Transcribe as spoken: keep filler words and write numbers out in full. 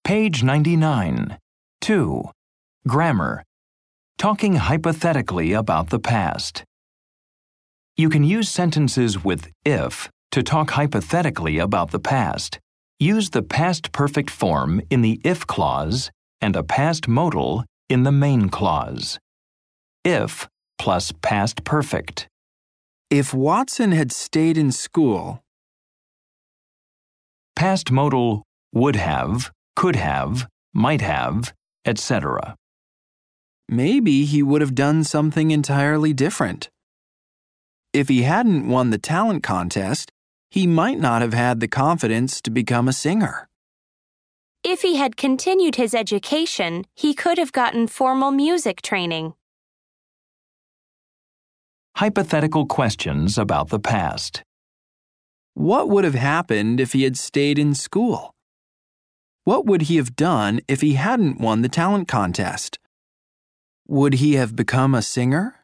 Page ninety-nine. two. Grammar. Talking hypothetically about the past. You can use sentences with if to talk hypothetically about the past. Use the past perfect form in the if clause and a past modal in the main clause. If plus past perfect. If Watson had stayed in school. Past modal would have, could have, might have, et cetera. Maybe he would have done something entirely different. If he hadn't won the talent contest, he might not have had the confidence to become a singer. If he had continued his education, he could have gotten formal music training. Hypothetical questions about the past. What would have happened if he had stayed in school? What would he have done if he hadn't won the talent contest? Would he have become a singer?